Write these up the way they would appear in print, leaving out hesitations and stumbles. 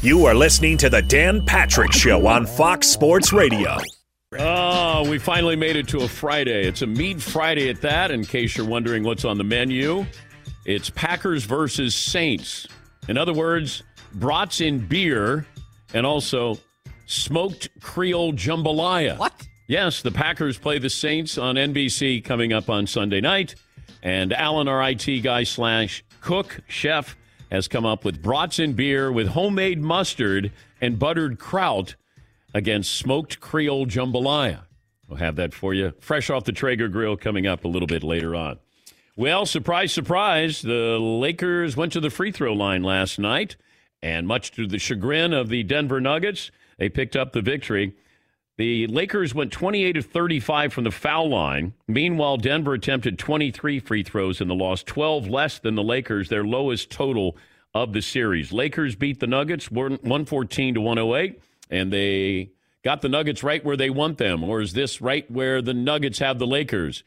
You are listening to the Dan Patrick Show on Fox Sports Radio. Oh, we finally made it to a Friday. It's a Mead Friday at that, in case you're wondering what's on the menu. It's Packers versus Saints. In other words, brats in beer and also smoked Creole jambalaya. What? Yes, the Packers play the Saints on NBC coming up on Sunday night. And Alan, our IT guy / cook, chef, has come up with brats in beer with homemade mustard and buttered kraut against smoked Creole jambalaya. We'll have that for you. Fresh off the Traeger grill coming up a little bit later on. Well, surprise, surprise, the Lakers went to the free throw line last night, and much to the chagrin of the Denver Nuggets, they picked up the victory. The Lakers went 28 of 35 from the foul line. Meanwhile, Denver attempted 23 free throws and the loss, 12 less than the Lakers, their lowest total of the series. Lakers beat the Nuggets 114-108, and they got the Nuggets right where they want them. Or is this right where the Nuggets have the Lakers?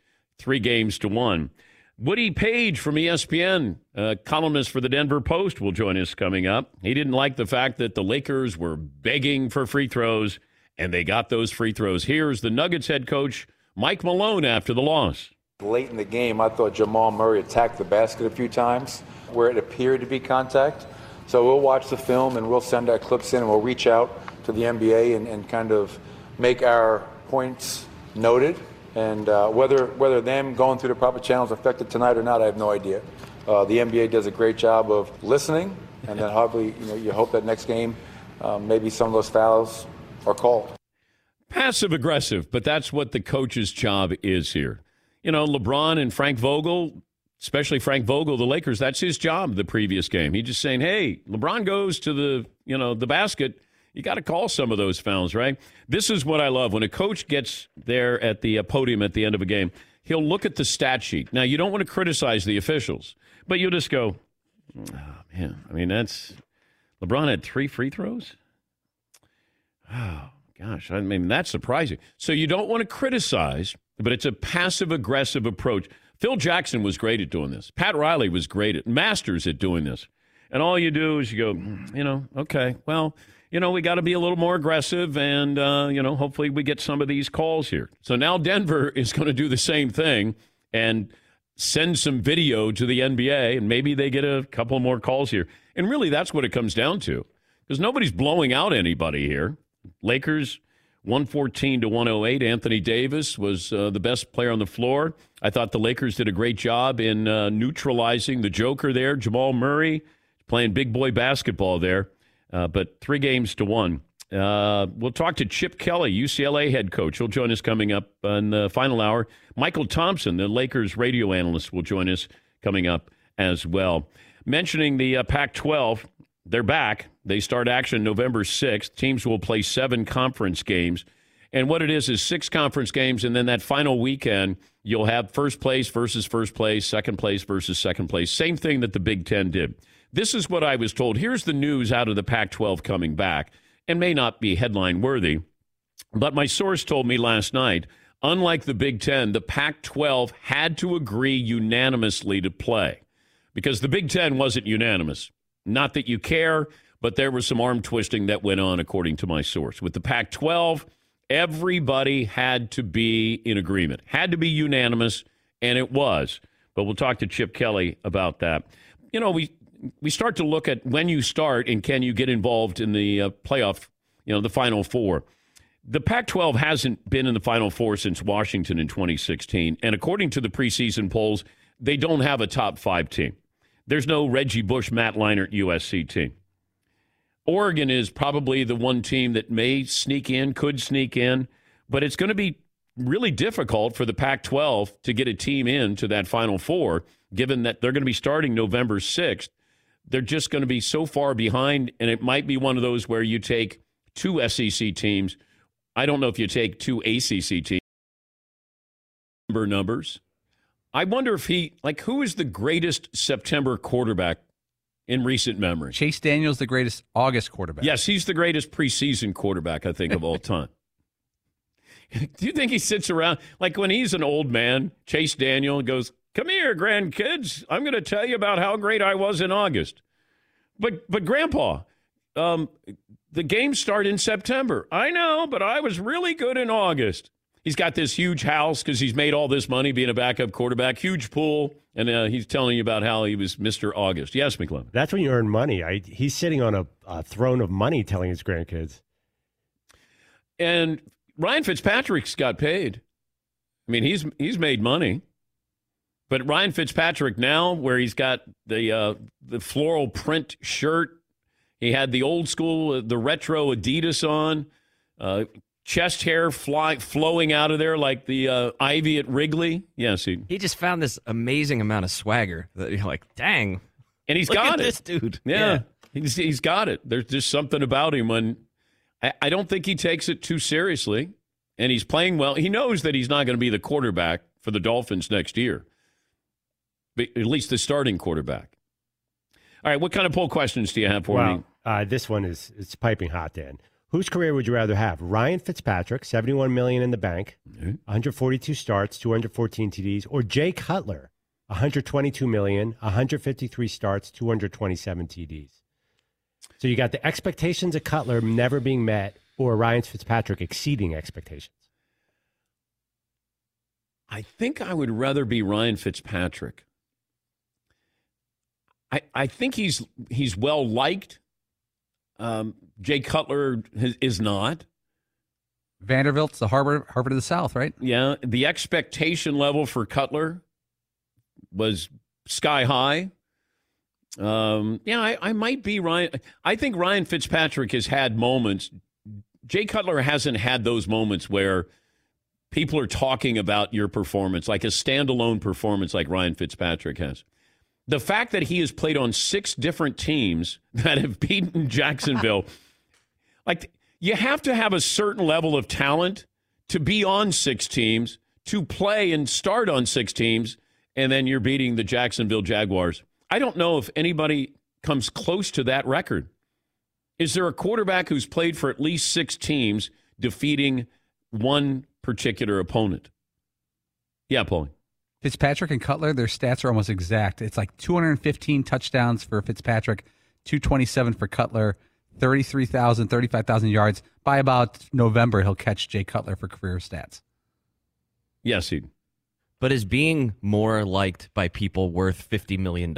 3-1. Woody Page from ESPN, columnist for the Denver Post, will join us coming up. He didn't like the fact that the Lakers were begging for free throws, and they got those free throws. Here's the Nuggets head coach, Mike Malone, after the loss. Late in the game, I thought Jamal Murray attacked the basket a few times where it appeared to be contact. So we'll watch the film and we'll send our clips in and we'll reach out to the NBA and kind of make our points noted. And whether them going through the proper channels affected tonight or not, I have no idea. The NBA does a great job of listening, and then hopefully, you hope that next game, maybe some of those fouls are called. Passive-aggressive, but that's what the coach's job is here. LeBron and Frank Vogel, especially Frank Vogel, the Lakers, that's his job the previous game. He's just saying, hey, LeBron goes to the basket. You got to call some of those fouls, right? This is what I love. When a coach gets there at the podium at the end of a game, he'll look at the stat sheet. Now, you don't want to criticize the officials, but you'll just go, oh, man, LeBron had 3 free throws? Oh, gosh, that's surprising. So you don't want to criticize, but it's a passive-aggressive approach. Phil Jackson was great at doing this. Pat Riley was great at masters at doing this. And all you do is you go, okay, well, we got to be a little more aggressive and, hopefully we get some of these calls here. So now Denver is going to do the same thing and send some video to the NBA, and maybe they get a couple more calls here. And really, that's what it comes down to, because nobody's blowing out anybody here. Lakers 114-108. Anthony Davis was the best player on the floor. I thought the Lakers did a great job in neutralizing the Joker there. Jamal Murray playing big boy basketball there. But 3-1. We'll talk to Chip Kelly, UCLA head coach. He'll join us coming up in the final hour. Michael Thompson, the Lakers radio analyst, will join us coming up as well. Mentioning the Pac-12, they're back. They start action November 6th. Teams will play 7 conference games. And what it is 6 conference games, and then that final weekend, you'll have first place versus first place, second place versus second place. Same thing that the Big Ten did. This is what I was told. Here's the news out of the Pac-12 coming back, and may not be headline-worthy, but my source told me last night, unlike the Big Ten, the Pac-12 had to agree unanimously to play, because the Big Ten wasn't unanimous. Not that you care, but there was some arm twisting that went on, according to my source. With the Pac-12, everybody had to be in agreement, had to be unanimous, and it was. But we'll talk to Chip Kelly about that. We start to look at when you start and can you get involved in the playoff, the Final Four. The Pac-12 hasn't been in the Final Four since Washington in 2016. And according to the preseason polls, they don't have a top 5 team. There's no Reggie Bush, Matt Leinart USC team. Oregon is probably the one team that may sneak in, could sneak in, but it's going to be really difficult for the Pac-12 to get a team into that Final Four, given that they're going to be starting November 6th. They're just going to be so far behind, and it might be one of those where you take 2 SEC teams. I don't know if you take 2 ACC teams. Numbers. I wonder if who is the greatest September quarterback in recent memory? Chase Daniel's the greatest August quarterback. Yes, he's the greatest preseason quarterback, I think, of all time. Do you think he sits around, when he's an old man, Chase Daniel goes, come here, grandkids. I'm going to tell you about how great I was in August. But Grandpa, the games start in September. I know, but I was really good in August. He's got this huge house because he's made all this money being a backup quarterback, huge pool, and he's telling you about how he was Mr. August. Yes, McLovin. That's when you earn money. He's sitting on a throne of money telling his grandkids. And Ryan Fitzpatrick's got paid. I mean, he's made money. But Ryan Fitzpatrick now, where he's got the floral print shirt, he had the old school, the retro Adidas on, chest hair flowing out of there like the ivy at Wrigley. Yes, he just found this amazing amount of swagger that you're like, dang. And he's Look got at it. This dude. Yeah. He's got it. There's just something about him when I don't think he takes it too seriously, and he's playing well. He knows that he's not going to be the quarterback for the Dolphins next year, but at least the starting quarterback. All right, what kind of poll questions do you have for me? This one it's piping hot, Dan. Whose career would you rather have? Ryan Fitzpatrick, $71 million in the bank, 142 starts, 214 TDs, or Jay Cutler, $122 million, 153 starts, 227 TDs. So you got the expectations of Cutler never being met, or Ryan Fitzpatrick exceeding expectations. I think I would rather be Ryan Fitzpatrick. I think he's well liked. Jay Cutler is not. Vanderbilt's the Harvard of the South, right? Yeah, the expectation level for Cutler was sky high. I might be Ryan. I think Ryan Fitzpatrick has had moments. Jay Cutler hasn't had those moments where people are talking about your performance, like a standalone performance like Ryan Fitzpatrick has. The fact that he has played on 6 different teams that have beaten Jacksonville, like you have to have a certain level of talent to be on 6 teams, to play and start on 6 teams, and then you're beating the Jacksonville Jaguars. I don't know if anybody comes close to that record. Is there a quarterback who's played for at least 6 teams defeating one particular opponent? Yeah, Paulie. Fitzpatrick and Cutler, their stats are almost exact. It's like 215 touchdowns for Fitzpatrick, 227 for Cutler, 35,000 yards. By about November, he'll catch Jay Cutler for career stats. Yes, he. But is being more liked by people worth $50 million?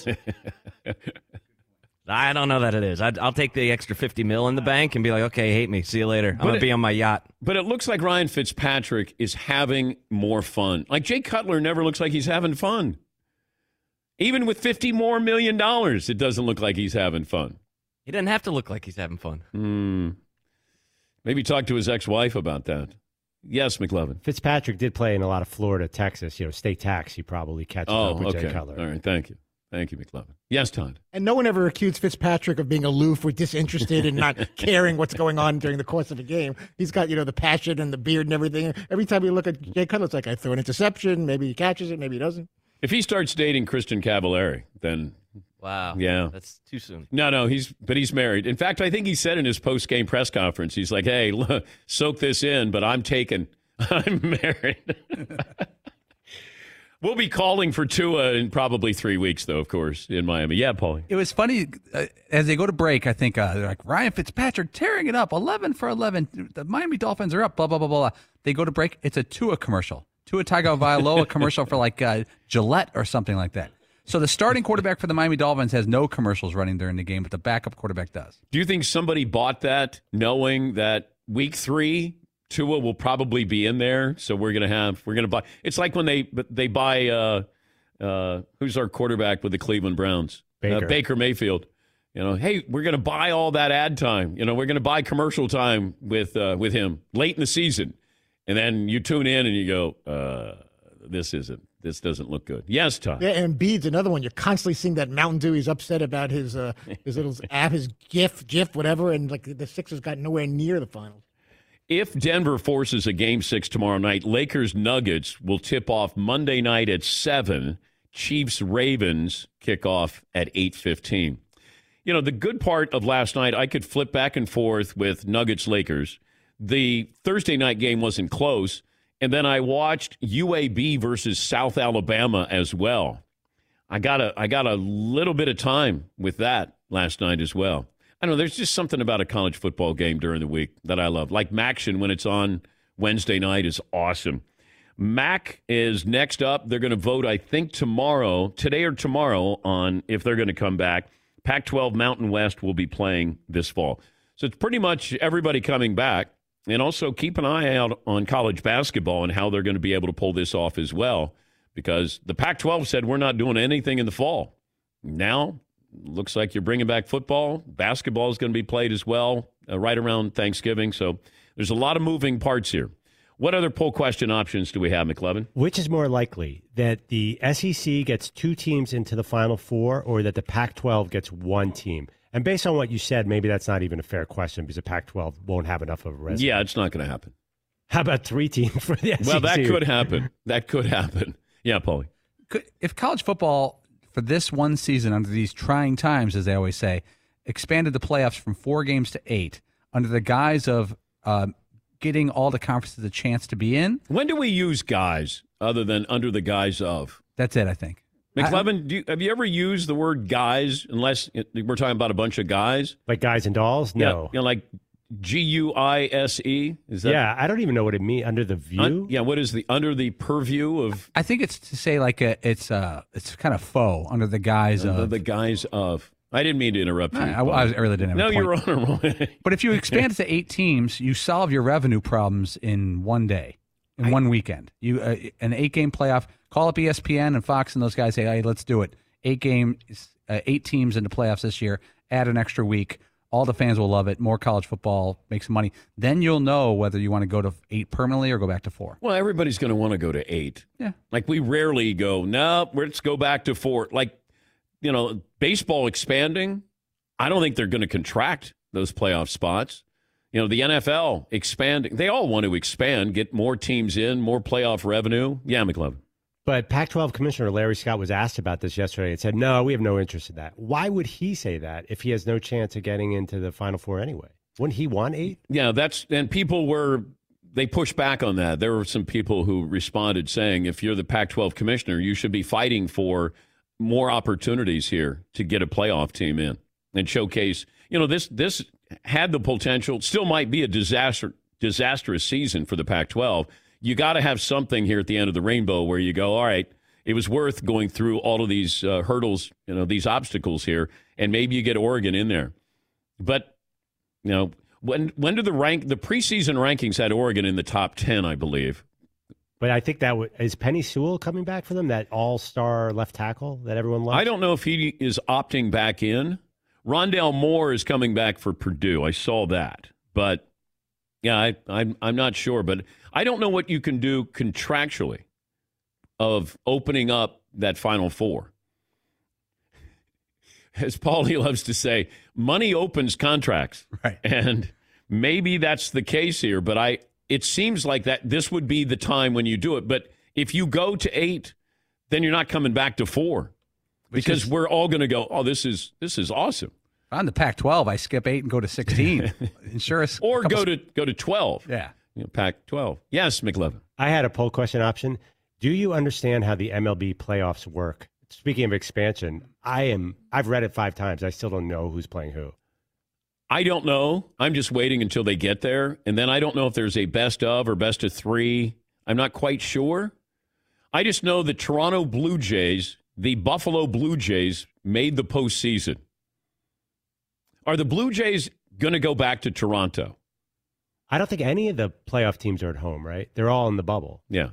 I don't know that it is. I'll take the extra $50 million in the bank and be like, okay, hate me. See you later. I'm going to be on my yacht. But it looks like Ryan Fitzpatrick is having more fun. Like Jay Cutler never looks like he's having fun. Even with $50 million, it doesn't look like he's having fun. He doesn't have to look like he's having fun. Maybe talk to his ex-wife about that. Yes, McLovin. Fitzpatrick did play in a lot of Florida, Texas, state tax. He probably catches up with Jay Cutler. All right, thank you. Thank you, McLovin. Yes, Todd. And no one ever accused Fitzpatrick of being aloof or disinterested and not caring what's going on during the course of the game. He's got, the passion and the beard and everything. Every time you look at Jay Cutler, it's like, I throw an interception. Maybe he catches it. Maybe he doesn't. If he starts dating Kristen Cavallari, then... Wow. Yeah. That's too soon. No, he's married. In fact, I think he said in his post-game press conference, he's like, hey, look, soak this in, but I'm married. We'll be calling for Tua in probably 3 weeks, though, of course, in Miami. Yeah, Paulie. It was funny. As they go to break, I think they're like, Ryan Fitzpatrick tearing it up, 11 for 11. The Miami Dolphins are up, blah, blah, blah, blah. They go to break. It's a Tua commercial. Tua Tagovailoa commercial for like Gillette or something like that. So the starting quarterback for the Miami Dolphins has no commercials running during the game, but the backup quarterback does. Do you think somebody bought that knowing that week 3, Tua will probably be in there? So we're going to buy. It's like when they buy, who's our quarterback with the Cleveland Browns? Baker Mayfield. Hey, we're going to buy all that ad time. We're going to buy commercial time with him late in the season. And then you tune in and you go, this doesn't look good. Yes, Todd. Yeah, and Embiid's another one. You're constantly seeing that Mountain Dew. He's upset about his little app, his GIF, whatever, and like the Sixers got nowhere near the finals. If Denver forces a Game 6 tomorrow night, Lakers-Nuggets will tip off Monday night at 7. Chiefs-Ravens kick off at 8:15. The good part of last night, I could flip back and forth with Nuggets-Lakers. The Thursday night game wasn't close. And then I watched UAB versus South Alabama as well. I got a little bit of time with that last night as well. I don't know. There's just something about a college football game during the week that I love. Like MACtion when it's on Wednesday night is awesome. MAC is next up. They're going to vote, I think, today or tomorrow, on if they're going to come back. Pac-12 Mountain West will be playing this fall. So it's pretty much everybody coming back. And also keep an eye out on college basketball and how they're going to be able to pull this off as well, because the Pac-12 said we're not doing anything in the fall. Now, looks like you're bringing back football. Basketball is going to be played as well right around Thanksgiving. So there's a lot of moving parts here. What other poll question options do we have, McLevin? Which is more likely, that the SEC gets 2 teams into the Final Four or that the Pac-12 gets 1 team? And based on what you said, maybe that's not even a fair question because the Pac-12 won't have enough of a resume. Yeah, it's not going to happen. How about 3 teams for the SEC? Well, that could happen. That could happen. Yeah, Paulie. If college football for this one season under these trying times, as they always say, expanded the playoffs from 4 games to 8 under the guise of getting all the conferences a chance to be in. When do we use guys other than under the guise of? That's it, I think. McLevin, have you ever used the word guys unless we're talking about a bunch of guys? Like guys and dolls? No. Yeah, like G-U-I-S-E? Is that? Yeah, I don't even know what it means. Under the view? What is the under the purview of? I think it's to say like it's kind of faux under the guise of. Under the guise of. I didn't mean to interrupt you. I really didn't have No, a point. you're on a roll. But if you expand it to 8 teams, you solve your revenue problems in one day, in one weekend. You an 8-game playoff. Call up ESPN and Fox and those guys. Say, hey, let's do it. 8 teams into playoffs this year. Add an extra week. All the fans will love it. More college football, make some money. Then you'll know whether you want to go to 8 permanently or go back to 4. Well, everybody's going to want to go to 8. Yeah. Like we rarely go, no, let's go back to 4. Like, baseball expanding, I don't think they're going to contract those playoff spots. The NFL expanding. They all want to expand, get more teams in, more playoff revenue. Yeah, McLevin. But Pac-12 Commissioner Larry Scott was asked about this yesterday and said, no, we have no interest in that. Why would he say that if he has no chance of getting into the Final Four anyway? Wouldn't he want 8? Yeah, and they pushed back on that. There were some people who responded saying, if you're the Pac-12 commissioner, you should be fighting for more opportunities here to get a playoff team in and showcase. This had the potential, still might be a disastrous season for the Pac-12. You got to have something here at the end of the rainbow where you go, all right, it was worth going through all of these hurdles, these obstacles here, and maybe you get Oregon in there. But, when do the preseason rankings had Oregon in the top 10, I believe. But I think is Penny Sewell coming back for them, that all-star left tackle that everyone loves? I don't know if he is opting back in. Rondale Moore is coming back for Purdue. I saw that. But, yeah, I'm not sure. But I don't know what you can do contractually of opening up that Final Four. As Paulie loves to say, money opens contracts. Right. And maybe that's the case here. But it seems like that this would be the time when you do it. But if you go to 8, then you're not coming back to 4. Because we're all going to go, oh, this is awesome. On the Pac-12, I skip 8 and go to 16. Or go to 12. Yeah. Pac-12. Yes, McLevin. I had a poll question option. Do you understand how the MLB playoffs work? Speaking of expansion, I've read it 5 times. I still don't know who's playing who. I don't know. I'm just waiting until they get there. And then I don't know if there's a best of or best of 3. I'm not quite sure. I just know the Toronto Blue Jays, the Buffalo Blue Jays, made the postseason. Are the Blue Jays going to go back to Toronto? I don't think any of the playoff teams are at home, right? They're all in the bubble. Yeah.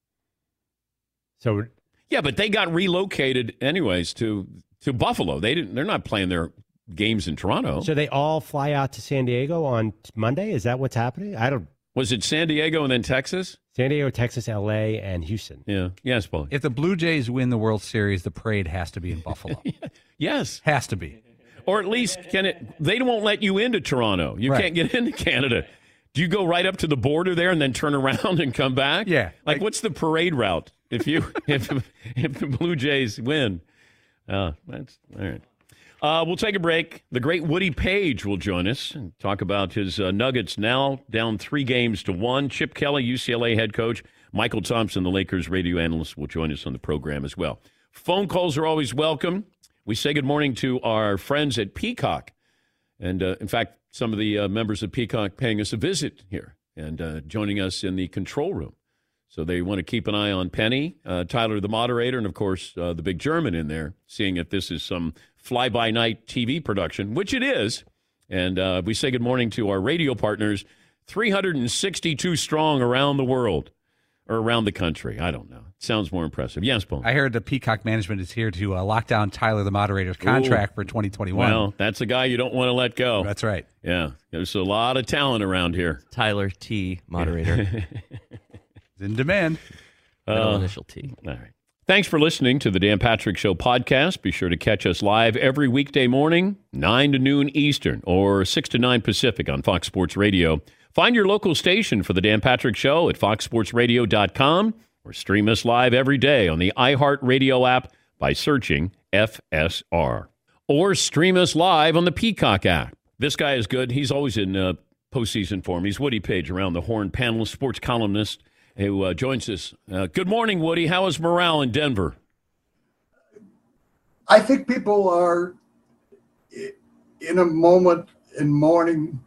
So yeah, but they got relocated anyways to Buffalo. They're not playing their games in Toronto. So they all fly out to San Diego on Monday? Is that what's happening? Was it San Diego and then Texas? San Diego, Texas, L.A., and Houston. Yeah. Yes, Paul. If the Blue Jays win the World Series, the parade has to be in Buffalo. Yes. Has to be. Or at least they won't let you into Toronto. You can't get into Canada. Do you go right up to the border there and then turn around and come back? Yeah. Like what's the parade route if the Blue Jays win? That's all right. We'll take a break. The great Woody Page will join us and talk about his Nuggets now down 3-1. Chip Kelly, UCLA head coach. Michael Thompson, the Lakers radio analyst, will join us on the program as well. Phone calls are always welcome. We say good morning to our friends at Peacock. And, in fact, some of the members of Peacock paying us a visit here and joining us in the control room. So they want to keep an eye on Penny, Tyler, the moderator, and, of course, the big German in there, seeing if this is some fly-by-night TV production, which it is. And we say good morning to our radio partners, 362 strong around the world, or around the country. I don't know. It sounds more impressive. Yes, Paul. I heard the Peacock management is here to lock down Tyler, the moderator's contract for 2021. Well, that's a guy you don't want to let go. That's right. Yeah. There's a lot of talent around here. Tyler T, moderator. In demand. Middle initial T. All right. Thanks for listening to the Dan Patrick Show podcast. Be sure to catch us live every weekday morning, 9 to noon Eastern or 6 to 9 Pacific on Fox Sports Radio. Find your local station for the Dan Patrick Show at foxsportsradio.com or stream us live every day on the iHeartRadio app by searching FSR. Or stream us live on the Peacock app. This guy is good. He's always in postseason form. He's Woody Page, around the horn panelist, sports columnist, who joins us. Good morning, Woody. How is morale in Denver? I think people are in a moment in mourning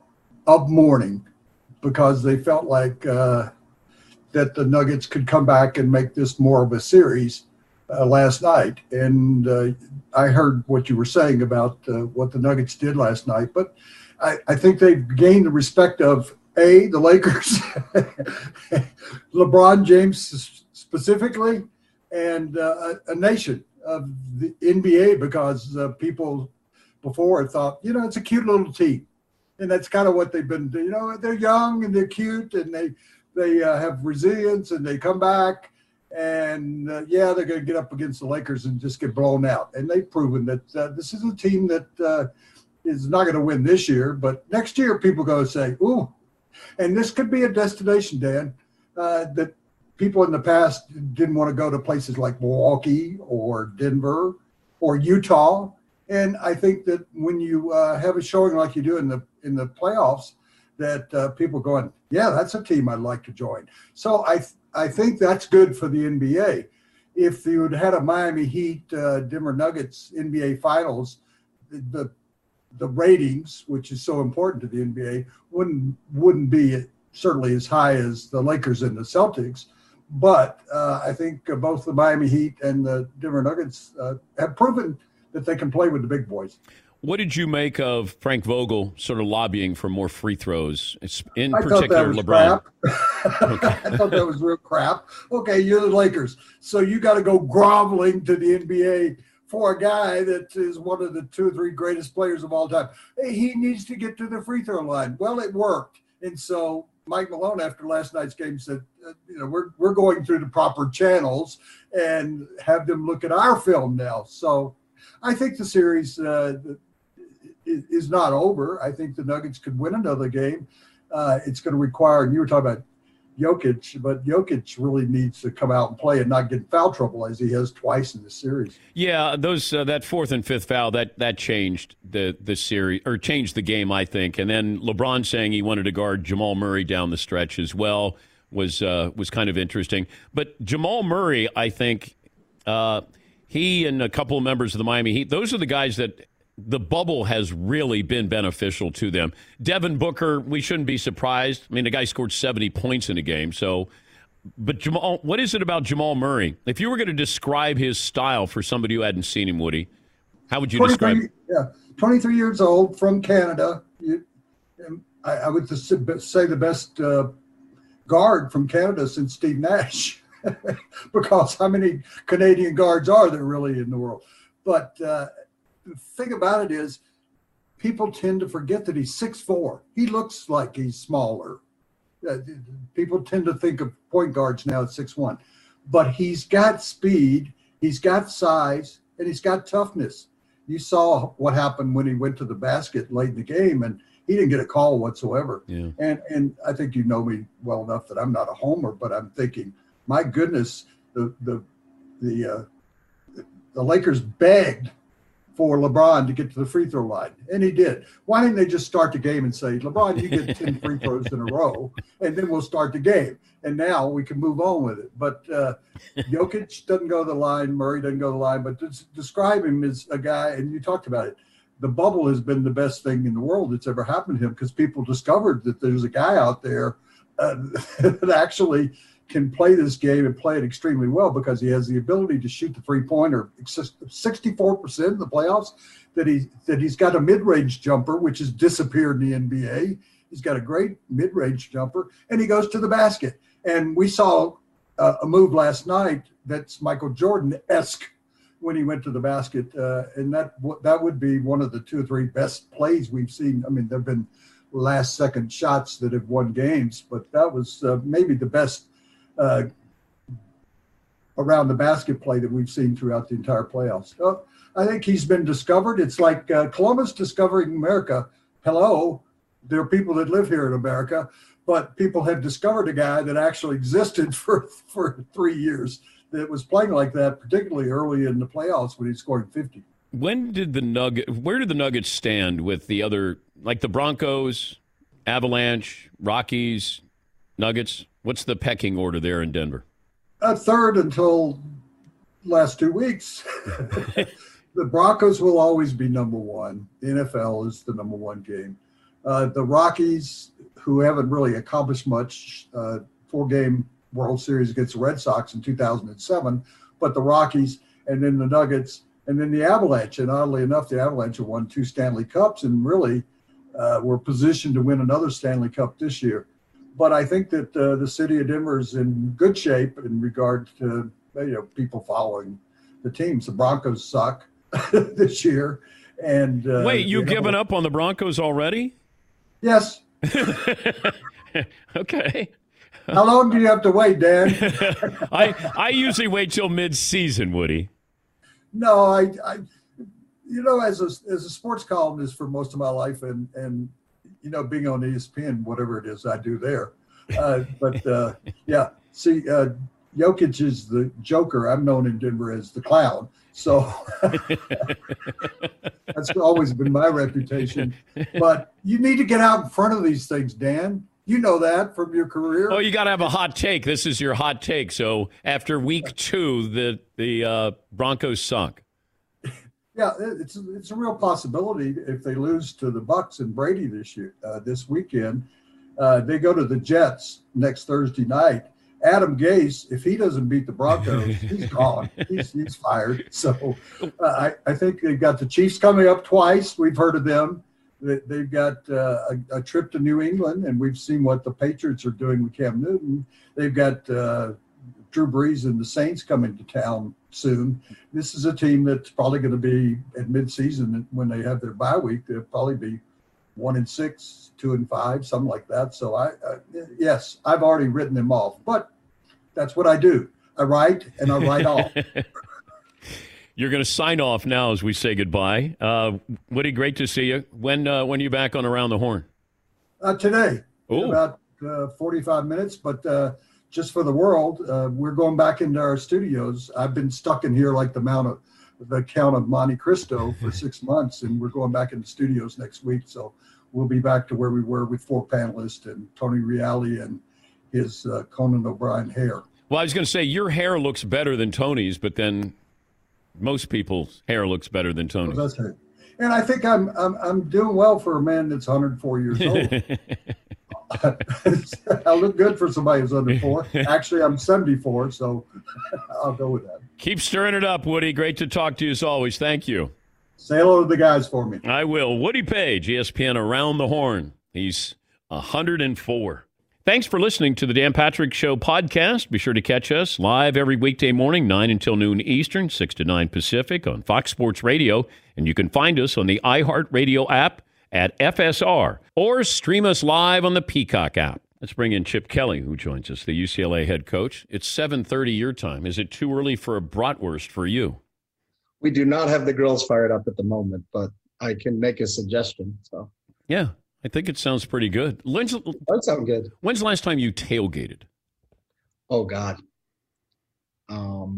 because they felt like that the Nuggets could come back and make this more of a series last night. And I heard what you were saying about what the Nuggets did last night, but I think they've gained the respect of the Lakers, LeBron James specifically, and a nation of the NBA, because people before had thought, it's a cute little team. And that's kind of what they've been doing. They're young and they're cute and they have resilience and they come back. And, they're going to get up against the Lakers and just get blown out. And they've proven that this is a team that is not going to win this year. But next year, people go say, ooh. And this could be a destination, Dan, that people in the past didn't want to go to places like Milwaukee or Denver or Utah. And I think that when you have a showing like you do in the playoffs, that people going, yeah, that's a team I'd like to join. So I think that's good for the NBA. If you had had a Miami Heat, Denver Nuggets NBA Finals, the ratings, which is so important to the NBA, wouldn't be certainly as high as the Lakers and the Celtics. But I think both the Miami Heat and the Denver Nuggets have proven that they can play with the big boys. What did you make of Frank Vogel sort of lobbying for more free throws, in I particular LeBron? I thought that was real crap. Okay, you're the Lakers, so you got to go groveling to the NBA for a guy that is one of the 2 or 3 greatest players of all time. He needs to get to the free throw line. Well, it worked. And so Mike Malone, after last night's game, said, we're going through the proper channels and have them look at our film now. So I think the series is not over. I think the Nuggets could win another game. It's going to require, and you were talking about Jokic, but Jokic really needs to come out and play and not get in foul trouble as he has twice in the series. Yeah, those that 4th and 5th foul that changed the series, or changed the game, I think. And then LeBron saying he wanted to guard Jamal Murray down the stretch as well was kind of interesting. But Jamal Murray, I think, he and a couple of members of the Miami Heat, those are the guys that the bubble has really been beneficial to them. Devin Booker, we shouldn't be surprised. I mean, the guy scored 70 points in a game. So, but Jamal, what is it about Jamal Murray? If you were going to describe his style for somebody who hadn't seen him, Woody, how would you describe it? Yeah, 23 years old, from Canada. I would just say the best guard from Canada since Steve Nash, because how many Canadian guards are there really in the world? But the thing about it is, people tend to forget that he's 6'4". He looks like he's smaller. People tend to think of point guards now at 6'1". But he's got speed, he's got size, and he's got toughness. You saw what happened when he went to the basket late in the game, and he didn't get a call whatsoever. Yeah. And I think you know me well enough that I'm not a homer, but I'm thinking, my goodness, the Lakers begged for LeBron to get to the free throw line, and he did. Why didn't they just start the game and say, LeBron, you get 10 free throws in a row, and then we'll start the game, and now we can move on with it. But Jokic doesn't go to the line, Murray doesn't go to the line, but describe him as a guy, and you talked about it, the bubble has been the best thing in the world that's ever happened to him, because people discovered that there's a guy out there that actually can play this game and play it extremely well, because he has the ability to shoot the three-pointer 64% in the playoffs, that he's got a mid-range jumper, which has disappeared in the NBA. He's got a great mid-range jumper, and he goes to the basket. And we saw a move last night that's Michael Jordan-esque when he went to the basket, and that would be one of the 2 or 3 best plays we've seen. I mean, there have been last-second shots that have won games, but that was maybe the best around the basket play that we've seen throughout the entire playoffs. So I think he's been discovered. It's like Columbus discovering America. Hello, there are people that live here in America, but people have discovered a guy that actually existed for 3 years that was playing like that, particularly early in the playoffs when he scored 50. Where did the Nuggets stand with the other, like the Broncos, Avalanche, Rockies, Nuggets? What's the pecking order there in Denver? Third until last 2 weeks. The Broncos will always be number one. The NFL is the number one game. The Rockies, who haven't really accomplished much, 4-game World Series against the Red Sox in 2007, but the Rockies, and then the Nuggets, and then the Avalanche. And oddly enough, the Avalanche have won 2 Stanley Cups and really were positioned to win another Stanley Cup this year. But I think that the city of Denver is in good shape in regard to people following the teams. The Broncos suck this year. And wait, you've given up on the Broncos already? Yes. Okay. How long do you have to wait, Dan? I usually wait till mid-season, Woody. No, I as a sports columnist for most of my life, and being on ESPN, whatever it is I do there. Jokic is the Joker. I'm known in Denver as the Clown. So that's always been my reputation. But you need to get out in front of these things, Dan. You know that from your career. Oh, you got to have a hot take. This is your hot take. So after week 2, the Broncos sunk. Yeah, it's a real possibility if they lose to the Bucks and Brady this weekend. They go to the Jets next Thursday night. Adam Gase, if he doesn't beat the Broncos, he's gone. He's fired. So I think they've got the Chiefs coming up twice. We've heard of them. They've got a trip to New England, and we've seen what the Patriots are doing with Cam Newton. They've got Drew Brees and the Saints coming to town soon. This is a team that's probably going to be at midseason when they have their bye week. They'll probably be 1-6, 2-5, something like that. So yes, I've already written them off, but that's what I do. I write and I write off. You're going to sign off now as we say goodbye. Woody, great to see you. When are you back on Around the Horn? Today, in about 45 minutes, but just for the world, we're going back into our studios. I've been stuck in here like the Count of Monte Cristo for 6 months, and we're going back into studios next week. So we'll be back to where we were with 4 panelists and Tony Reale and his Conan O'Brien hair. Well, I was going to say your hair looks better than Tony's, but then most people's hair looks better than Tony's. Well, that's right. And I think I'm doing well for a man that's 104 years old. I look good for somebody who's under 4. Actually, I'm 74, so I'll go with that. Keep stirring it up, Woody. Great to talk to you as always. Thank you. Say hello to the guys for me. I will. Woody Page, ESPN Around the Horn. He's 104. Thanks for listening to the Dan Patrick Show podcast. Be sure to catch us live every weekday morning, 9 until noon Eastern, 6 to 9 Pacific on Fox Sports Radio. And you can find us on the iHeartRadio app at FSR or stream us live on the Peacock app. Let's bring in Chip Kelly, who joins us, the UCLA head coach. It's 7:30 your time. Is it too early for a bratwurst for you? We do not have the grills fired up at the moment, but I can make a suggestion. So yeah, I think it sounds pretty good. That sounds good. When's the last time you tailgated? Oh, God. I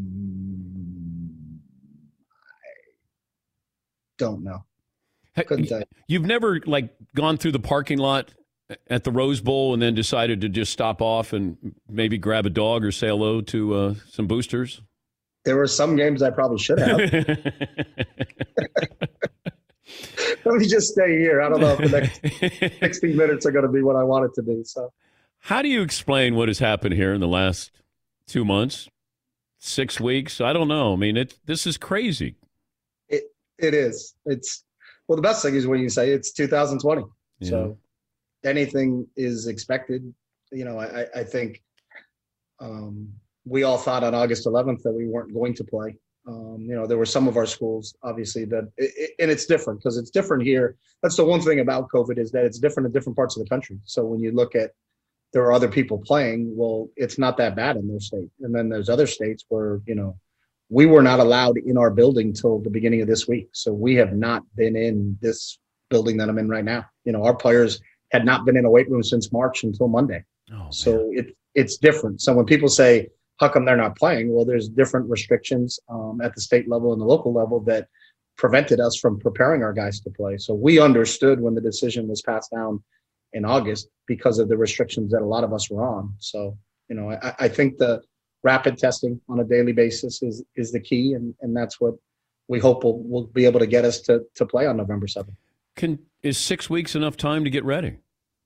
don't know. Couldn't tell you. You've never, gone through the parking lot at the Rose Bowl and then decided to just stop off and maybe grab a dog or say hello to some boosters? There were some games I probably should have. let me just stay here. I don't know if the next 60 minutes are going to be what I want it to be. So, how do you explain what has happened here in the last 2 months, 6 weeks? I don't know. I mean, this is crazy. It is. Well, the best thing is when you say it's 2020. Yeah. So anything is expected. I think we all thought on August 11th that we weren't going to play. There were some of our schools, obviously, and it's different because it's different here. That's the one thing about COVID is that it's different in different parts of the country. So when you look at there are other people playing, well, it's not that bad in their state. And then there's other states where, we were not allowed in our building till the beginning of this week. So we have not been in this building that I'm in right now. Our players had not been in a weight room since March until Monday. Oh, so it's different. So when people say, how come they're not playing? Well, there's different restrictions at the state level and the local level that prevented us from preparing our guys to play. So we understood when the decision was passed down in August because of the restrictions that a lot of us were on. So, I think the rapid testing on a daily basis is the key. And that's what we hope will be able to get us to play on November 7th. Is 6 weeks enough time to get ready?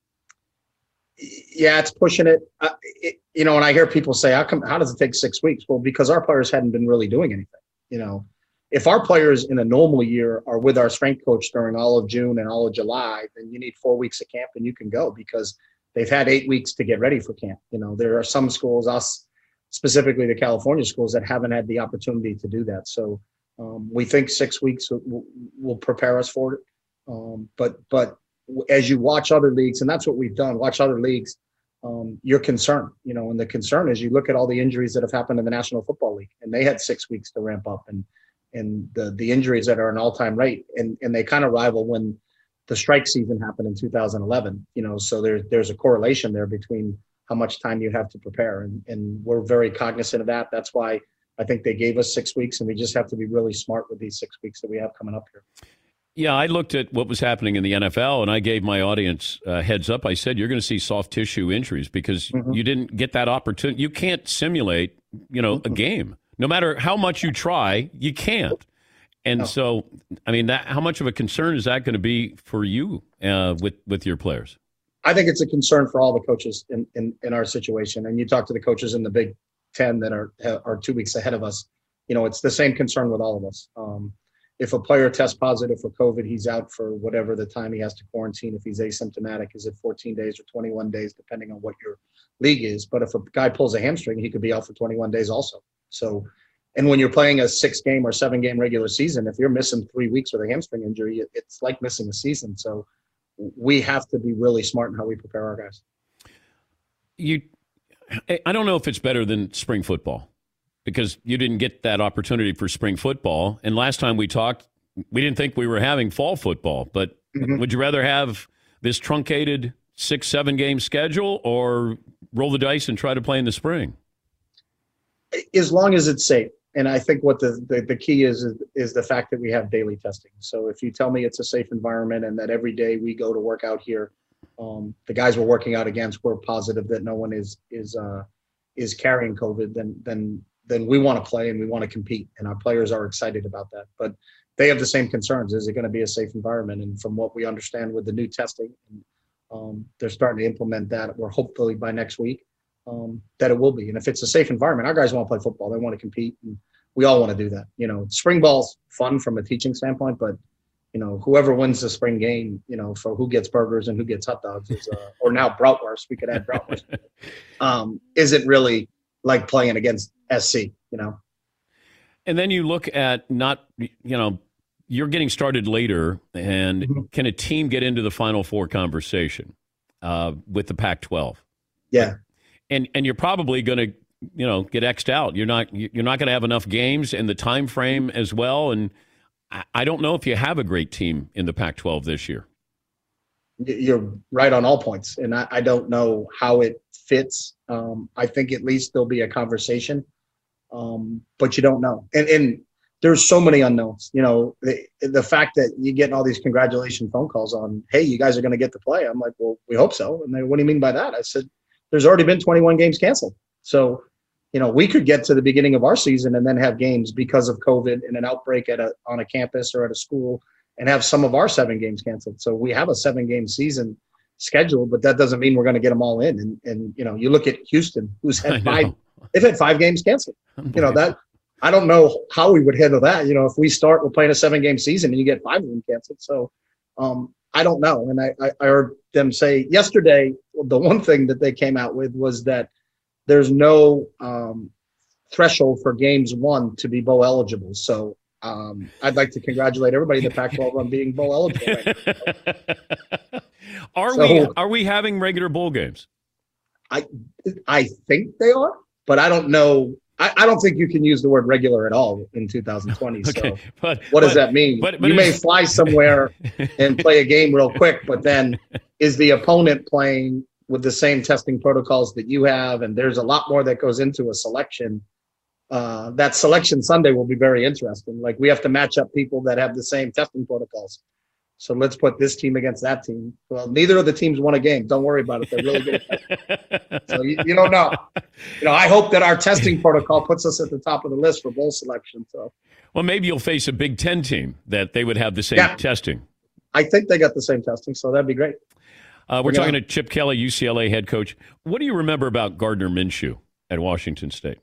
Yeah, it's pushing it. And I hear people say, how does it take 6 weeks? Well, because our players hadn't been really doing anything. If our players in a normal year are with our strength coach during all of June and all of July, then you need 4 weeks of camp and you can go because they've had 8 weeks to get ready for camp. There are some schools, us specifically the California schools, that haven't had the opportunity to do that. So we think 6 weeks will prepare us for it. But as you watch other leagues, and that's what we've done, watch other leagues, you're concerned, and the concern is you look at all the injuries that have happened in the National Football League, and they had 6 weeks to ramp up, and the injuries that are an all-time rate, and they kind of rival when the strike season happened in 2011, so there's a correlation there between how much time you have to prepare. And we're very cognizant of that. That's why I think they gave us 6 weeks, and we just have to be really smart with these 6 weeks that we have coming up here. Yeah, I looked at what was happening in the NFL, and I gave my audience a heads up. I said, you're going to see soft tissue injuries because you didn't get that opportunity. You can't simulate, a game. No matter how much you try, you can't. And so, I mean, how much of a concern is that going to be for you with your players? I think it's a concern for all the coaches in our situation. And you talk to the coaches in the Big Ten that are 2 weeks ahead of us. It's the same concern with all of us. If a player tests positive for COVID, he's out for whatever the time he has to quarantine. If he's asymptomatic, is it 14 days or 21 days, depending on what your league is. But if a guy pulls a hamstring, he could be out for 21 days also. So, and when you're playing a 6-game or 7-game regular season, if you're missing 3 weeks with a hamstring injury, it's like missing a season. So we have to be really smart in how we prepare our guys. I don't know if it's better than spring football because you didn't get that opportunity for spring football. And last time we talked, we didn't think we were having fall football. But would you rather have this truncated 6-7 game schedule or roll the dice and try to play in the spring? As long as it's safe. And I think what the key is the fact that we have daily testing. So if you tell me it's a safe environment and that every day we go to work out here, the guys we're working out against, we're positive that no one is carrying COVID, then we want to play and we want to compete. And our players are excited about that. But they have the same concerns. Is it going to be a safe environment? And from what we understand with the new testing, they're starting to implement that. We're hopefully by next week. That it will be. And if it's a safe environment, our guys want to play football. They want to compete. And we all want to do that. Spring ball's fun from a teaching standpoint, but, whoever wins the spring game, for who gets burgers and who gets hot dogs is, or now bratwurst, we could add bratwurst, isn't really like playing against SC, And then you look at you're getting started later, and can a team get into the Final Four conversation with the Pac-12? Yeah. And you're probably going to, get X'd out. You're not going to have enough games and the time frame as well. And I don't know if you have a great team in the Pac-12 this year. You're right on all points. And I don't know how it fits. I think at least there'll be a conversation, but you don't know. And there's so many unknowns. The fact that you're getting all these congratulation phone calls on, hey, you guys are going to get to play. I'm like, well, we hope so. And they, what do you mean by that? I said, there's already been 21 games canceled. So, we could get to the beginning of our season and then have games because of COVID and an outbreak on a campus or at a school and have some of our 7 games canceled. So we have a 7-game season scheduled, but that doesn't mean we're going to get them all in. And you look at Houston, who's had 5, they've had 5 games canceled. That I don't know how we would handle that. If we start, we're playing a 7-game season and you get 5 of them canceled. So I don't know. And I heard them say yesterday, the one thing that they came out with was that there's no threshold for games won to be bowl eligible. So I'd like to congratulate everybody in the Pac-12 on being bowl eligible. Right Are we having regular bowl games? I think they are, but I don't know. I don't think you can use the word regular at all in 2020. Okay, so what does that mean? But you may fly somewhere and play a game real quick, but then is the opponent playing with the same testing protocols that you have? And there's a lot more that goes into a selection. That selection Sunday will be very interesting. Like, we have to match up people that have the same testing protocols. So let's put this team against that team. Well, neither of the teams won a game. Don't worry about it. They're really good. So you don't know. I hope that our testing protocol puts us at the top of the list for bowl selection. So, well, maybe you'll face a Big Ten team that they would have the same testing. I think they got the same testing, so that'd be great. We're talking to Chip Kelly, UCLA head coach. What do you remember about Gardner Minshew at Washington State?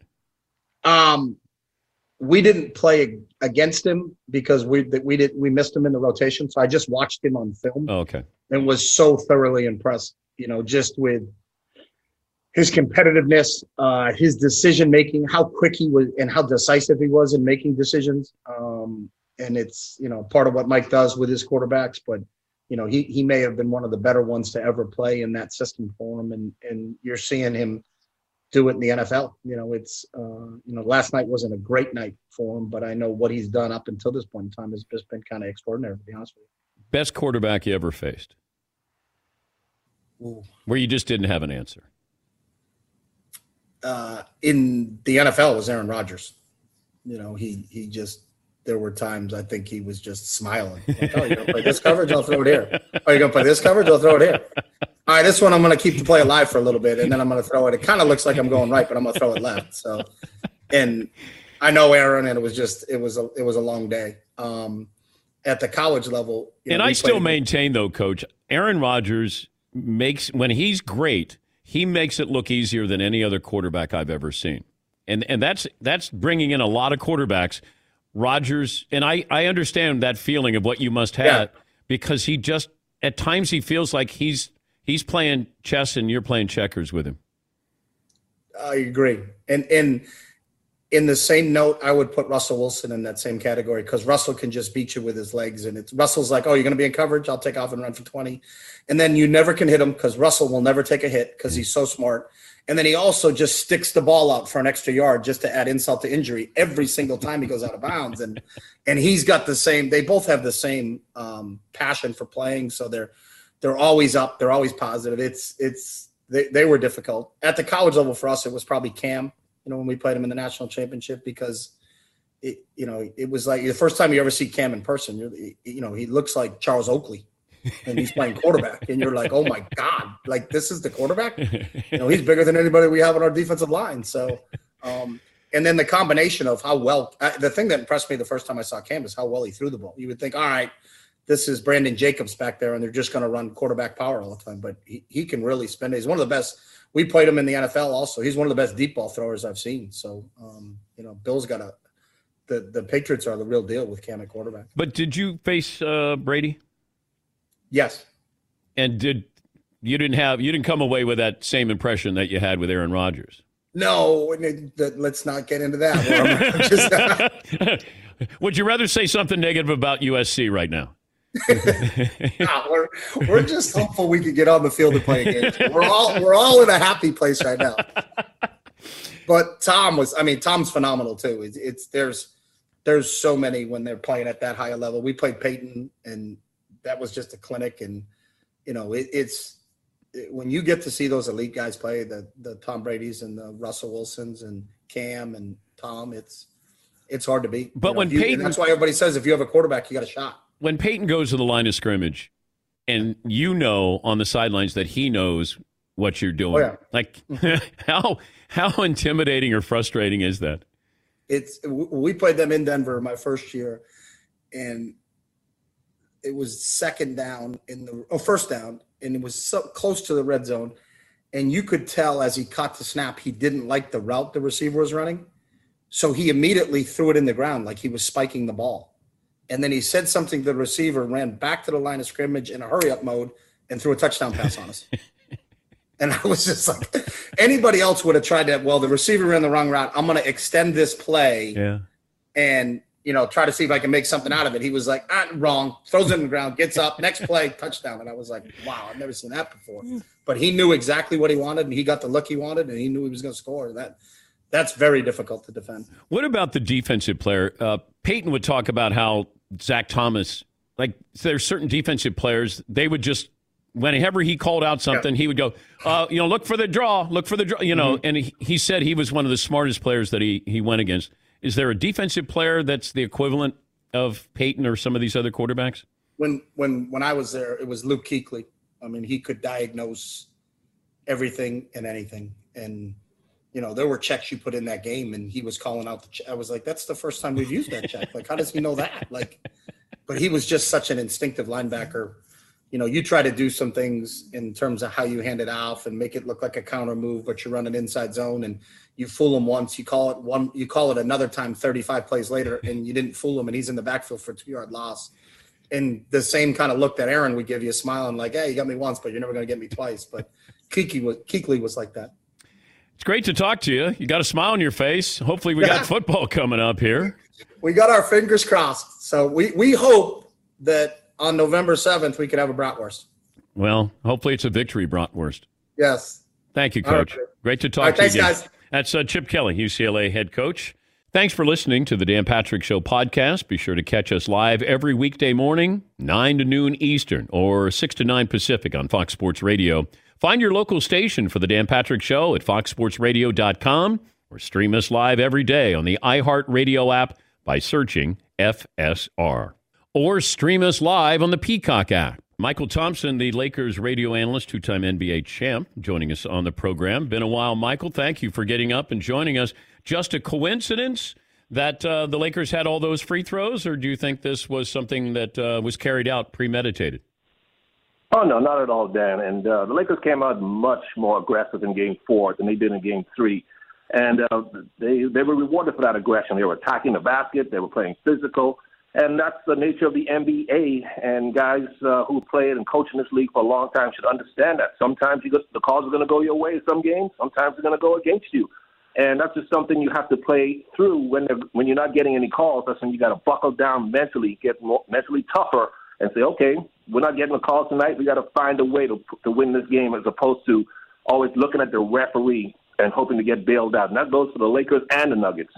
We didn't play against him because we missed him in the rotation. So I just watched him on film. Oh, okay. And was so thoroughly impressed, just with his competitiveness, his decision making, how quick he was and how decisive he was in making decisions. And it's, part of what Mike does with his quarterbacks, but he may have been one of the better ones to ever play in that system for him. And you're seeing him do it in the NFL. It's last night wasn't a great night for him, but I know what he's done up until this point in time has just been kind of extraordinary, to be honest with you. Best quarterback you ever faced? Ooh. Where you just didn't have an answer? In the NFL, it was Aaron Rodgers. He just, there were times I think he was just smiling. Like, oh, you're going to play this coverage? I'll throw it here. Oh, you're going to play this coverage? I'll throw it here. All right, this one I'm going to keep the play alive for a little bit, and then I'm going to throw it. It kind of looks like I'm going right, but I'm going to throw it left. So, and I know Aaron, and it was a long day. At the college level, and I still maintain, though, Coach, Aaron Rodgers when he's great, he makes it look easier than any other quarterback I've ever seen, and that's bringing in a lot of quarterbacks. Rodgers, and I understand that feeling of what you must have because he just at times he feels like he's playing chess and you're playing checkers with him. I agree. And in the same note, I would put Russell Wilson in that same category because Russell can just beat you with his legs. And Russell's like, oh, you're going to be in coverage? I'll take off and run for 20. And then you never can hit him because Russell will never take a hit because he's so smart. And then he also just sticks the ball out for an extra yard just to add insult to injury every single time he goes out of bounds. And he's got the same – they both have the same passion for playing. So they're always up. They're always positive. They were difficult. At the college level for us, it was probably Cam, when we played him in the national championship because, it was like the first time you ever see Cam in person, he looks like Charles Oakley. And he's playing quarterback, and you're like, oh my God, like this is the quarterback. He's bigger than anybody we have on our defensive line. So, and then the combination of how well, the thing that impressed me the first time I saw Cam is how well he threw the ball. You would think, all right, this is Brandon Jacobs back there, and they're just going to run quarterback power all the time. But he can really spend it. He's one of the best. We played him in the NFL also. He's one of the best deep ball throwers I've seen. So, Bill's got the Patriots are the real deal with Cam at quarterback. But did you face Brady? Yes. And you didn't come away with that same impression that you had with Aaron Rodgers? No, let's not get into that. Would you rather say something negative about USC right now? No, we're just hopeful we could get on the field and play a game. We're all in a happy place right now. But Tom's phenomenal too. There's so many when they're playing at that higher level. We played Peyton, and that was just a clinic. And it's when you get to see those elite guys play, the Tom Brady's and the Russell Wilsons and Cam and Tom, it's hard to beat. But when Peyton, that's why everybody says if you have a quarterback, you got a shot. When Peyton goes to the line of scrimmage, and on the sidelines that he knows what you're doing, like how intimidating or frustrating is that? We played them in Denver my first year, and it was first down, and it was so close to the red zone. And you could tell as he caught the snap, he didn't like the route the receiver was running. So he immediately threw it in the ground like he was spiking the ball. And then he said something to the receiver, ran back to the line of scrimmage in a hurry-up mode, and threw a touchdown pass on us. And I was just like, anybody else would have tried that. Well, the receiver ran the wrong route. I'm going to extend this play and, try to see if I can make something out of it. He was like, wrong, throws it in the ground, gets up, next play, touchdown. And I was like, wow, I've never seen that before. But he knew exactly what he wanted, and he got the look he wanted, and he knew he was going to score. That's very difficult to defend. What about the defensive player? Peyton would talk about how Zach Thomas, like there's certain defensive players, they would just, whenever he called out something, he would go, look for the draw, and he said he was one of the smartest players that he went against. Is there a defensive player that's the equivalent of Peyton or some of these other quarterbacks? When I was there, it was Luke Kuechly. I mean, he could diagnose everything and anything. And, there were checks you put in that game, and he was calling out the check. I was like, that's the first time we've used that check. Like, how does he know that? But he was just such an instinctive linebacker. You try to do some things in terms of how you hand it off and make it look like a counter move, but you run an inside zone and you fool him once, you call it another time 35 plays later, and you didn't fool him, and he's in the backfield for a 2-yard loss. And the same kind of look that Aaron would give you, smiling like, hey, you got me once, but you're never going to get me twice. But Kuechly was like that. It's great to talk to you. You got a smile on your face. Hopefully we got football coming up here. We got our fingers crossed. So we hope that on November 7th we could have a bratwurst. Well, hopefully it's a victory bratwurst. Yes. Thank you, Coach. Right. Great to talk to you again. Thanks, guys. That's Chip Kelly, UCLA head coach. Thanks for listening to the Dan Patrick Show podcast. Be sure to catch us live every weekday morning, 9 to noon Eastern or 6 to 9 Pacific on Fox Sports Radio. Find your local station for the Dan Patrick Show at foxsportsradio.com or stream us live every day on the iHeartRadio app by searching FSR. Or stream us live on the Peacock app. Michael Thompson, the Lakers radio analyst, two-time NBA champ, joining us on the program. Been a while, Michael. Thank you for getting up and joining us. Just a coincidence that the Lakers had all those free throws, or do you think this was something that was carried out premeditated? Oh, no, not at all, Dan. And the Lakers came out much more aggressive in Game 4 than they did in Game 3. And they were rewarded for that aggression. They were attacking the basket. They were playing physical. And that's the nature of the NBA. And guys who played and coached in this league for a long time should understand that. Sometimes the calls are going to go your way in some games. Sometimes they're going to go against you. And that's just something you have to play through when you're not getting any calls. That's when you got to buckle down mentally, get more mentally tougher, and say, okay, we're not getting a call tonight. We got to find a way to win this game, as opposed to always looking at the referee and hoping to get bailed out. And that goes for the Lakers and the Nuggets.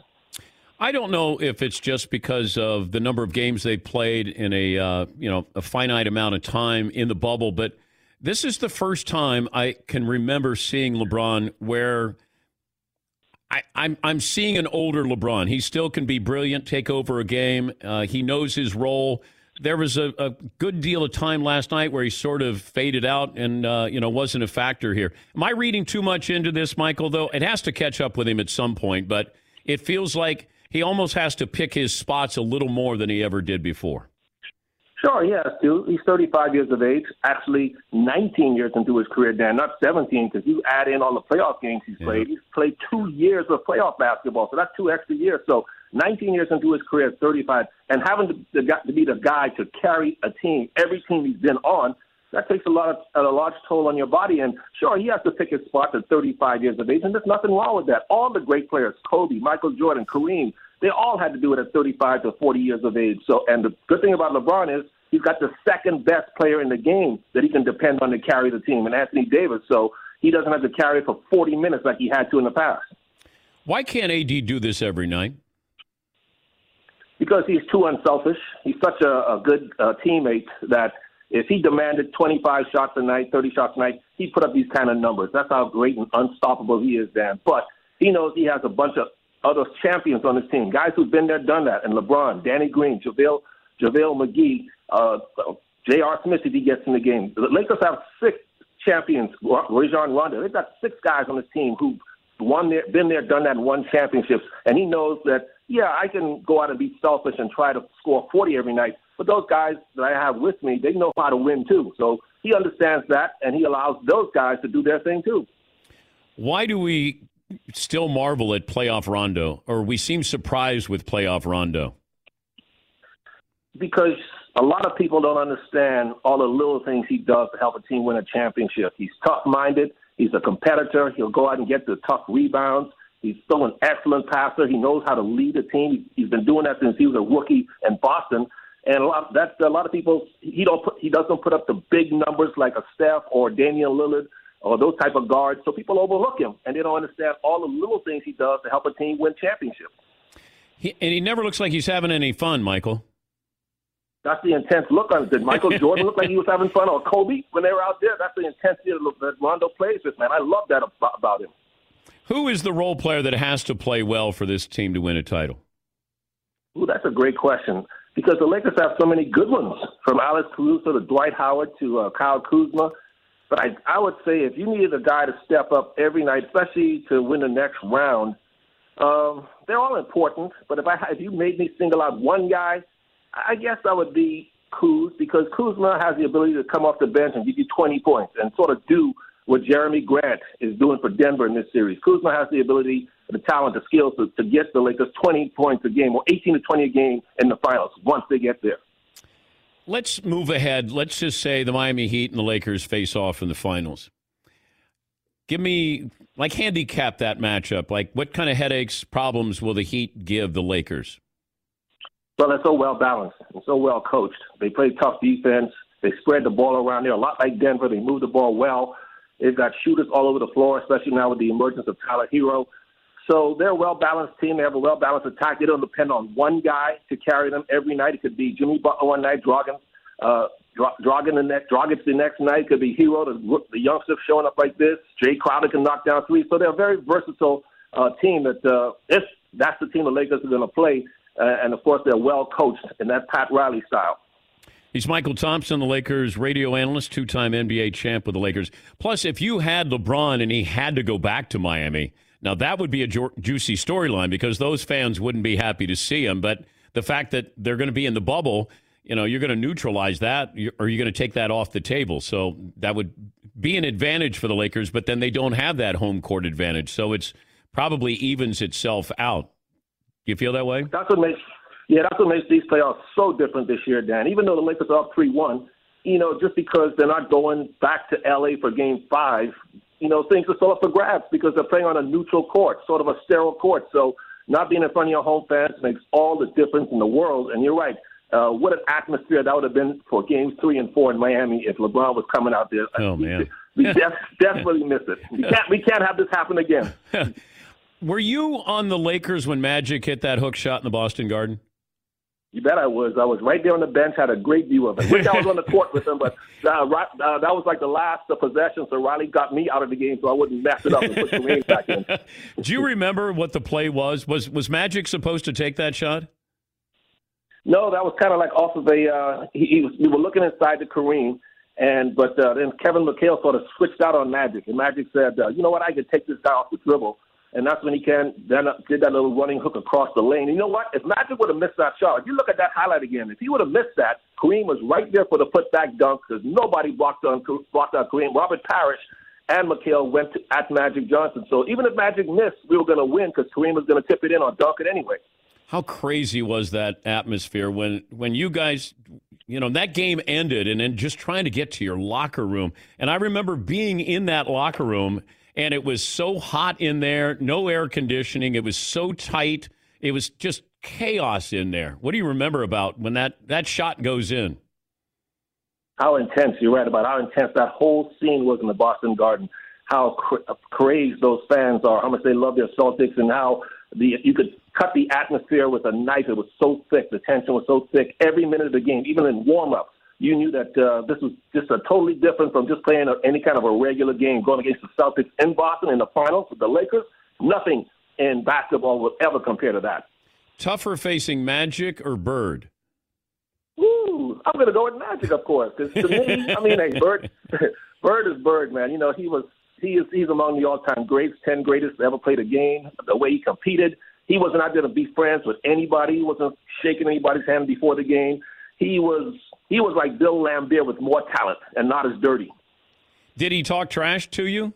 I don't know if it's just because of the number of games they played in a finite amount of time in the bubble, but this is the first time I can remember seeing LeBron where I'm seeing an older LeBron. He still can be brilliant, take over a game. He knows his role. There was a good deal of time last night where he sort of faded out and wasn't a factor here. Am I reading too much into this, Michael, though? It has to catch up with him at some point, but it feels like he almost has to pick his spots a little more than he ever did before. Sure, he has to. He's 35 years of age, actually 19 years into his career, Dan, not 17, because you add in all the playoff games he's played. He's played 2 years of playoff basketball, so that's 2 extra years. So 19 years into his career at 35, and having to be the guy to carry a team, every team he's been on, that takes a large toll on your body. And sure, he has to pick his spots at 35 years of age, and there's nothing wrong with that. All the great players, Kobe, Michael Jordan, Kareem, they all had to do it at 35 to 40 years of age. So, and the good thing about LeBron is he's got the second best player in the game that he can depend on to carry the team, and Anthony Davis. So he doesn't have to carry it for 40 minutes like he had to in the past. Why can't AD do this every night? Because he's too unselfish. He's such a good teammate that if he demanded 25 shots a night, 30 shots a night, he'd put up these kind of numbers. That's how great and unstoppable he is, Dan. But he knows he has a bunch of other champions on his team, guys who've been there, done that, and LeBron, Danny Green, JaVale McGee, J.R. Smith if he gets in the game. The Lakers have 6 champions, Rajon Rondo. They've got 6 guys on this team who've been there, done that, and won championships. And he knows that, yeah, I can go out and be selfish and try to score 40 every night, But those guys that I have with me, they know how to win too. So he understands that, and he allows those guys to do their thing too. Why do we still marvel at playoff Rondo, or we seem surprised with playoff Rondo? Because a lot of people don't understand all the little things he does to help a team win a championship. He's tough-minded. He's a competitor. He'll go out and get the tough rebounds. He's still an excellent passer. He knows how to lead a team. He's been doing that since he was a rookie in Boston. And a lot of people, he doesn't put up the big numbers like a Steph or Damian Lillard or those type of guards. So people overlook him, and they don't understand all the little things he does to help a team win championships. And he never looks like he's having any fun, Michael. That's the intense look on it. Did Michael Jordan look like he was having fun, or Kobe when they were out there? That's the intensity that Rondo plays with, man. I love that about him. Who is the role player that has to play well for this team to win a title? Ooh, that's a great question, because the Lakers have so many good ones, from Alex Caruso to Dwight Howard to Kyle Kuzma. But I would say if you needed a guy to step up every night, especially to win the next round, they're all important. But if you made me single out one guy, I guess I would be Kuz, because Kuzma has the ability to come off the bench and give you 20 points and sort of do what Jeremy Grant is doing for Denver in this series. Kuzma has the ability, the talent, the skills to get the Lakers 20 points a game or 18 to 20 a game in the finals once they get there. Let's move ahead. Let's just say the Miami Heat and the Lakers face off in the finals. Give me, handicap that matchup. What kind of headaches, problems will the Heat give the Lakers? Well, they're so well-balanced and so well-coached. They play tough defense. They spread the ball around. They're a lot like Denver. They move the ball well. They've got shooters all over the floor, especially now with the emergence of Tyler Hero. So they're a well-balanced team. They have a well-balanced attack. They don't depend on one guy to carry them every night. It could be Jimmy Butler one night, Dragic the next night. It could be Hero, the youngster showing up like this. Jay Crowder can knock down three. So they're a very versatile team that if that's the team the Lakers are going to play. And, of course, they're well-coached in that Pat Riley style. He's Michael Thompson, the Lakers radio analyst, two-time NBA champ with the Lakers. Plus, if you had LeBron and he had to go back to Miami, now that would be a juicy storyline because those fans wouldn't be happy to see him. But the fact that they're going to be in the bubble, you're going to neutralize that, or you're going to take that off the table. So that would be an advantage for the Lakers, but then they don't have that home court advantage. So it's probably evens itself out. You feel that way? That's what makes these playoffs so different this year, Dan. Even though the Lakers are up 3-1, just because they're not going back to L.A. for Game 5, things are still up for grabs because they're playing on a neutral court, sort of a sterile court. So not being in front of your home fans makes all the difference in the world. And you're right. What an atmosphere that would have been for Games 3 and 4 in Miami if LeBron was coming out there. Oh, man. We desperately miss it. We can't have this happen again. Were you on the Lakers when Magic hit that hook shot in the Boston Garden? You bet I was. I was right there on the bench, had a great view of it. Wish I was on the court with him, but that was like the last possession, so Riley got me out of the game so I wouldn't mess it up and put Kareem back in. Do you remember what the play was? Was Magic supposed to take that shot? No, that was kind of like off of we were looking inside to Kareem, but then Kevin McHale sort of switched out on Magic, and Magic said, you know what, I could take this guy off the dribble. And that's when he did that little running hook across the lane. You know what? If Magic would have missed that shot, if you look at that highlight again, if he would have missed that, Kareem was right there for the putback dunk because nobody blocked out Kareem. Robert Parrish and McHale went at Magic Johnson. So even if Magic missed, we were going to win because Kareem was going to tip it in or dunk it anyway. How crazy was that atmosphere when you guys, that game ended and then just trying to get to your locker room. And I remember being in that locker room, and it was so hot in there, no air conditioning. It was so tight. It was just chaos in there. What do you remember about when that shot goes in? How intense, you're right about how intense that whole scene was in the Boston Garden, how crazed those fans are, how much they love their Celtics, and how you could cut the atmosphere with a knife. It was so thick. The tension was so thick. Every minute of the game, even in warm-ups, you knew that this was just a totally different from just playing any kind of a regular game, going against the Celtics in Boston in the finals with the Lakers. Nothing in basketball will ever compare to that. Tougher facing Magic or Bird? Ooh, I'm going to go with Magic, of course. Because to me, hey, Bird is Bird, man. He's among the all-time greats, 10 greatest to ever play the game. The way he competed, he wasn't out there to be friends with anybody. He wasn't shaking anybody's hand before the game. he was like Bill Laimbeer with more talent and not as dirty. Did he talk trash to you?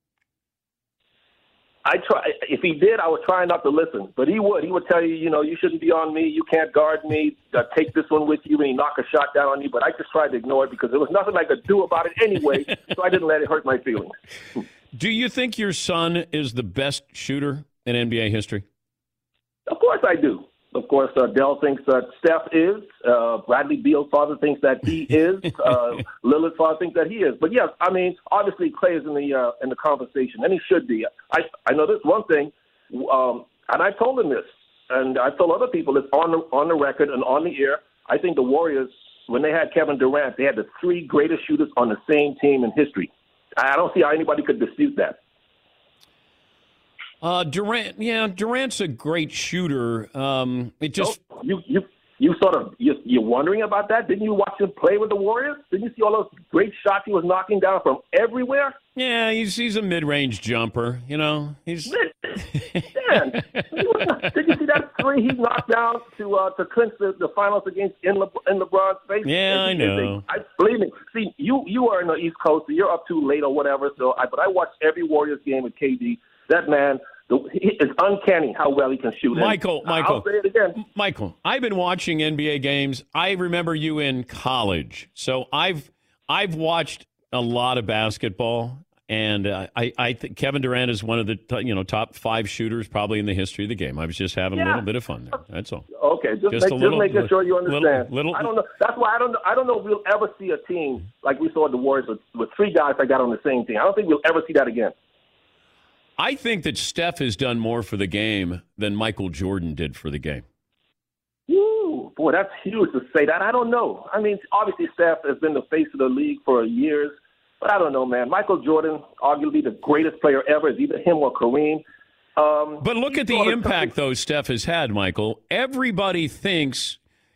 If he did, I would try not to listen. But he would. He would tell you, you shouldn't be on me. You can't guard me. Take this one with you, and he knock a shot down on you. But I just tried to ignore it because there was nothing I could do about it anyway, so I didn't let it hurt my feelings. Do you think your son is the best shooter in NBA history? Of course I do. Of course, Dell thinks that Steph is. Bradley Beal's father thinks that he is. Lillard's father thinks that he is. But yes, I mean, obviously Clay is in the conversation, and he should be. I know this one thing, and I told him this, and I told other people this on the record and on the air. I think the Warriors, when they had Kevin Durant, they had the 3 greatest shooters on the same team in history. I don't see how anybody could dispute that. Durant's a great shooter. You're wondering about that? Didn't you watch him play with the Warriors? Didn't you see all those great shots he was knocking down from everywhere? Yeah, he's a mid-range jumper. He's. Dan, did you see that 3 he knocked down to clinch the finals against in LeBron's face? Yeah, I know. Believe me. See, you are in the East Coast, so you're up too late or whatever. But I watched every Warriors game with KD. That man. It's uncanny how well he can shoot. Michael, I'll say it again. Michael, I've been watching NBA games. I remember you in college, so I've watched a lot of basketball, and I think Kevin Durant is one of the top 5 shooters probably in the history of the game. I was just having a little bit of fun there. That's all. Okay, just making sure you understand. I don't know. That's why I don't know if we'll ever see a team like we saw the Warriors with 3 guys that got on the same team. I don't think we'll ever see that again. I think that Steph has done more for the game than Michael Jordan did for the game. Ooh, boy, that's huge to say that. I don't know. I mean, obviously Steph has been the face of the league for years, but I don't know, man. Michael Jordan, arguably the greatest player ever, is either him or Kareem. But look at the impact, though, Steph has had, Michael. Everybody thinks,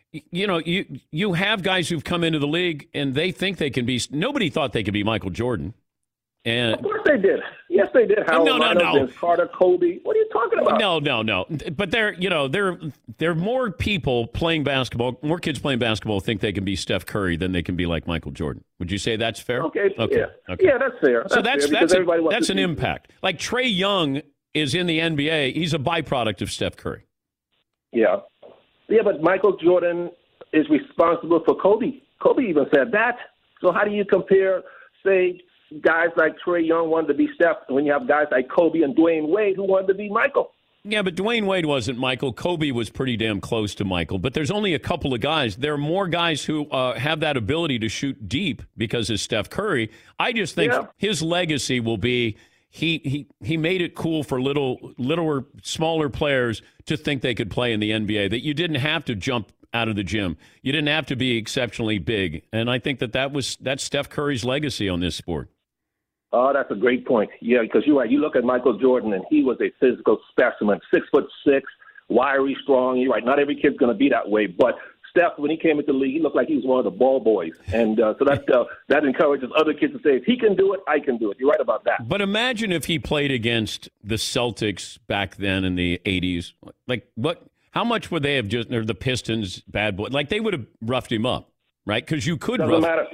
you have guys who've come into the league, and they think they can be – nobody thought they could be Michael Jordan. And of course they did. Yes, they did. No. Carter, Kobe. What are you talking about? No. But there are more people playing basketball, more kids playing basketball think they can be Steph Curry than they can be like Michael Jordan. Would you say that's fair? Okay. Yeah, that's fair. So that's an impact. Like Trae Young is in the NBA. He's a byproduct of Steph Curry. Yeah, but Michael Jordan is responsible for Kobe. Kobe even said that. So how do you compare, say, guys like Trae Young wanted to be Steph when you have guys like Kobe and Dwayne Wade who wanted to be Michael? Yeah, but Dwayne Wade wasn't Michael. Kobe was pretty damn close to Michael. But there's only a couple of guys. There are more guys who have that ability to shoot deep because of Steph Curry. I just think his legacy will be he made it cool for littler, smaller players to think they could play in the NBA, that you didn't have to jump out of the gym. You didn't have to be exceptionally big. And I think that's Steph Curry's legacy on this sport. Oh, that's a great point. Yeah, because you're right. You look at Michael Jordan, and he was a physical specimen, 6'6", wiry, strong. You're right. Not every kid's going to be that way. But Steph, when he came into the league, he looked like he was one of the ball boys. And so that encourages other kids to say, if he can do it, I can do it. You're right about that. But imagine if he played against the Celtics back then in the 80s. Like, how much would they have or the Pistons, bad boy? Like, they would have roughed him up, right? Because you could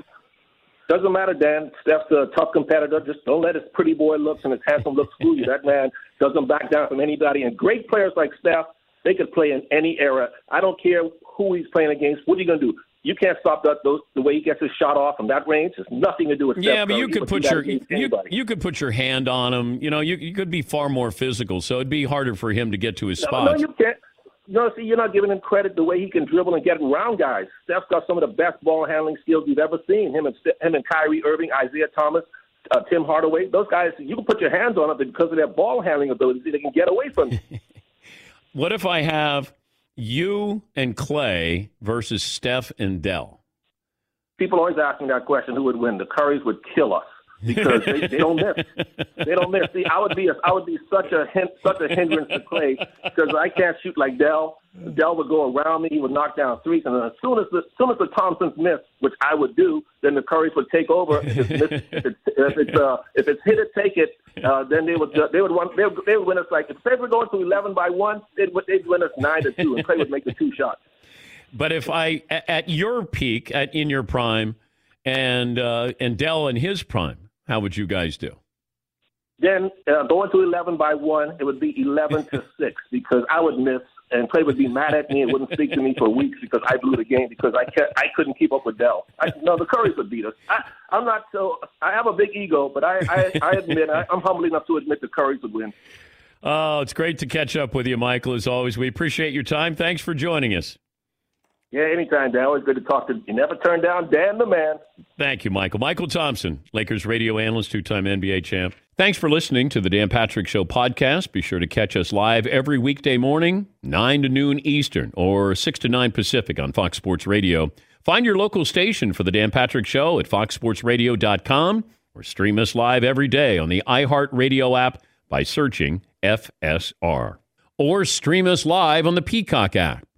Doesn't matter, Dan. Steph's a tough competitor. Just don't let his pretty boy looks and his handsome looks fool you. That man doesn't back down from anybody. And great players like Steph, they could play in any era. I don't care who he's playing against. What are you going to do? You can't stop the way he gets his shot off from that range. It's nothing to do with Steph. Yeah, but you could put your hand on him. You could be far more physical, so it'd be harder for him to get to his spots. No, you can't. No, see, you're not giving him credit the way he can dribble and get around guys. Steph's got some of the best ball handling skills you've ever seen. Him and Kyrie Irving, Isaiah Thomas, Tim Hardaway. Those guys, you can put your hands on them because of their ball handling abilities. They can get away from you. What if I have you and Clay versus Steph and Dell? People always ask me that question: who would win? The Currys would kill us. Because they don't miss. They don't miss. See, I would be such a hindrance to Clay because I can't shoot like Dell. Dell would go around me. He would knock down threes, and as soon as the Thompsons miss, which I would do, then the Currys would take over. If it's hit it, take it. Then they would win us like if they were going to 11-1, they'd win us 9-2, and Clay would make the 2 shots. But if at your peak, in your prime, and Dell in his prime, how would you guys do? Then going to 11 by 1, it would be 11-6 because I would miss, and Clay would be mad at me and wouldn't speak to me for weeks because I blew the game because I couldn't keep up with Dell. The Currys would beat us. I'm not so. I have a big ego, but I admit I'm humble enough to admit the Currys would win. Oh, it's great to catch up with you, Michael. As always, we appreciate your time. Thanks for joining us. Yeah, anytime, Dan. Always good to talk to you. Never turn down Dan the man. Thank you, Michael. Michael Thompson, Lakers radio analyst, two-time NBA champ. Thanks for listening to the Dan Patrick Show podcast. Be sure to catch us live every weekday morning, 9 to noon Eastern or 6 to 9 Pacific on Fox Sports Radio. Find your local station for the Dan Patrick Show at foxsportsradio.com or stream us live every day on the iHeartRadio app by searching FSR. Or stream us live on the Peacock app.